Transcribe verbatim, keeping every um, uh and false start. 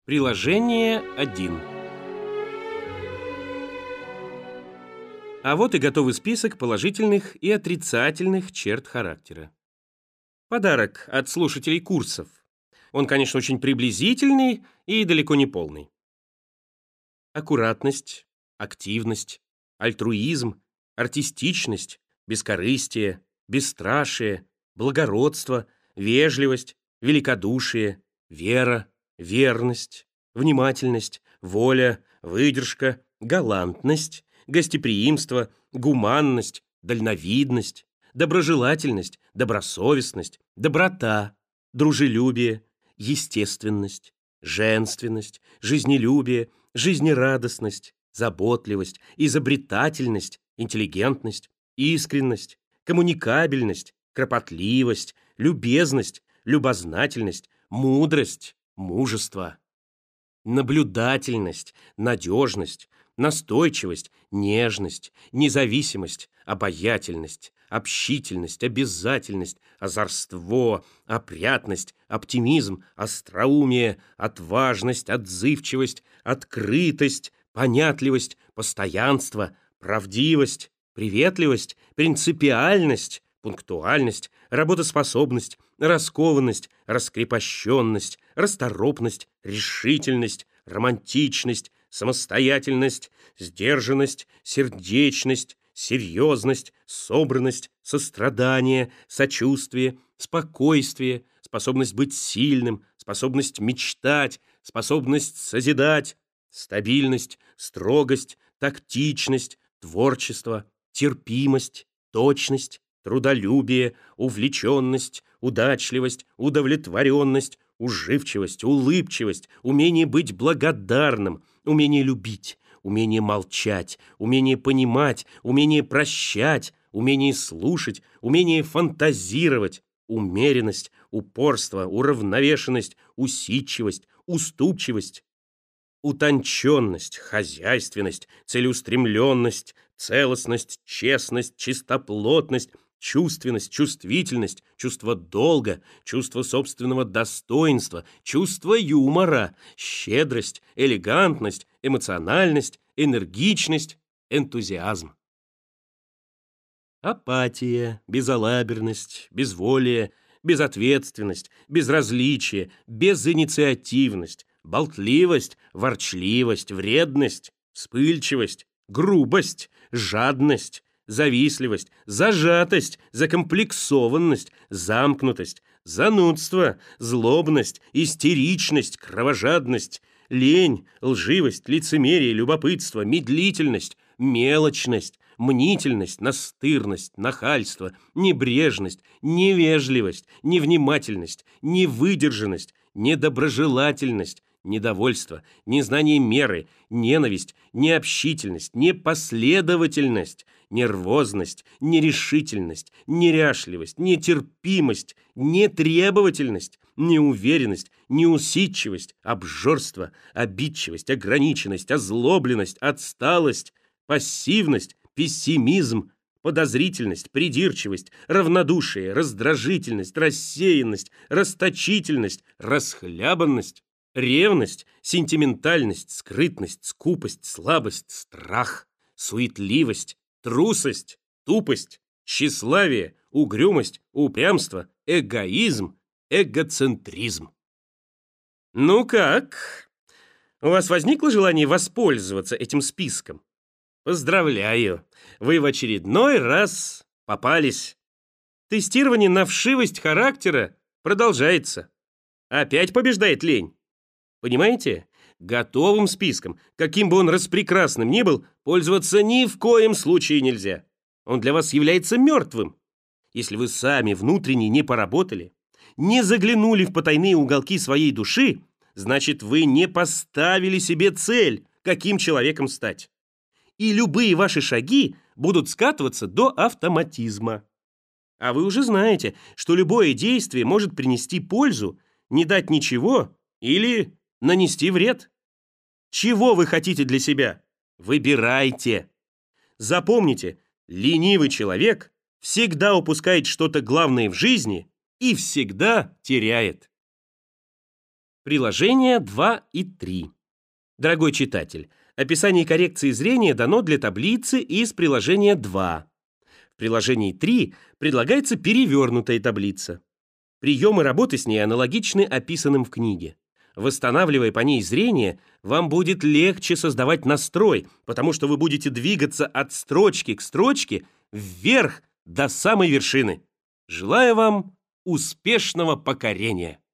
Приложение один. А вот и готовый список положительных и отрицательных черт характера. Подарок от слушателей курсов. Он, конечно, очень приблизительный и далеко не полный. Аккуратность, активность, альтруизм, артистичность, бескорыстие, бесстрашие, благородство, вежливость, великодушие, вера, верность, внимательность, воля, выдержка, галантность, гостеприимство, гуманность, дальновидность, доброжелательность, добросовестность, доброта, дружелюбие, естественность, женственность, жизнелюбие, жизнерадостность, заботливость, изобретательность, интеллигентность, искренность, коммуникабельность, кропотливость, любезность, любознательность, мудрость, мужество, наблюдательность, надежность, настойчивость, нежность, независимость, обаятельность, общительность, обязательность, озорство, опрятность, оптимизм, остроумие, отважность, отзывчивость, открытость, понятливость, постоянство, правдивость, приветливость, принципиальность, пунктуальность, работоспособность, раскованность, раскрепощенность, расторопность, решительность, романтичность, самостоятельность, сдержанность, сердечность, серьезность, собранность, сострадание, сочувствие, спокойствие, способность быть сильным, способность мечтать, способность созидать, стабильность, строгость, тактичность, творчество, терпимость, точность, трудолюбие, увлеченность, удачливость, удовлетворенность, уживчивость, улыбчивость, умение быть благодарным, умение любить, умение молчать, умение понимать, умение прощать, умение слушать, умение фантазировать, умеренность, упорство, уравновешенность, усидчивость, уступчивость, утонченность, хозяйственность, целеустремленность, целостность, честность, чистоплотность, чувственность, чувствительность, чувство долга, чувство собственного достоинства, чувство юмора, щедрость, элегантность, эмоциональность, энергичность, энтузиазм. Апатия, безалаберность, безволие, безответственность, безразличие, безинициативность, болтливость, ворчливость, вредность, вспыльчивость, грубость, жадность, завистливость, зажатость, закомплексованность, замкнутость, занудство, злобность, истеричность, кровожадность, лень, лживость, лицемерие, любопытство, медлительность, мелочность, мнительность, настырность, нахальство, небрежность, невежливость, невнимательность, невыдержанность, недоброжелательность, недовольство, незнание меры, ненависть, необщительность, непоследовательность, нервозность, нерешительность, неряшливость, нетерпимость, нетребовательность, неуверенность, неусидчивость, обжорство, обидчивость, ограниченность, озлобленность, отсталость, пассивность, пессимизм, подозрительность, придирчивость, равнодушие, раздражительность, рассеянность, расточительность, расхлябанность, ревность, сентиментальность, скрытность, скупость, слабость, страх, суетливость, трусость, тупость, тщеславие, угрюмость, упрямство, эгоизм, эгоцентризм. Ну как? У вас возникло желание воспользоваться этим списком? Поздравляю, вы в очередной раз попались. Тестирование на вшивость характера продолжается. Опять побеждает лень. Понимаете? Готовым списком, каким бы он распрекрасным ни был, пользоваться ни в коем случае нельзя. Он для вас является мертвым. Если вы сами внутренне не поработали, не заглянули в потайные уголки своей души, значит, вы не поставили себе цель, каким человеком стать. И любые ваши шаги будут скатываться до автоматизма. А вы уже знаете, что любое действие может принести пользу, не дать ничего или нанести вред. Чего вы хотите для себя? Выбирайте. Запомните, ленивый человек всегда упускает что-то главное в жизни и всегда теряет. Приложения два и три. Дорогой читатель, описание коррекции зрения дано для таблицы из приложения два. В приложении три предлагается перевернутая таблица. Приемы работы с ней аналогичны описанным в книге. Восстанавливая по ней зрение, вам будет легче создавать настрой, потому что вы будете двигаться от строчки к строчке вверх до самой вершины. Желаю вам успешного покорения!